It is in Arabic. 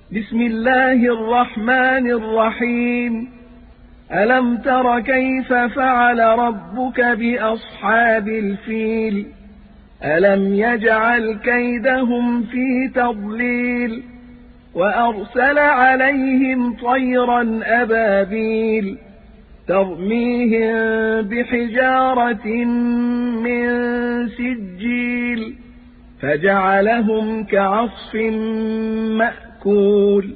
بسم الله الرحمن الرحيم. ألم تر كيف فعل ربك بأصحاب الفيل؟ ألم يجعل كيدهم في تضليل وأرسل عليهم طيرا أبابيل ترميهم بحجارة من سجيل فجعلهم كعصف مأكول.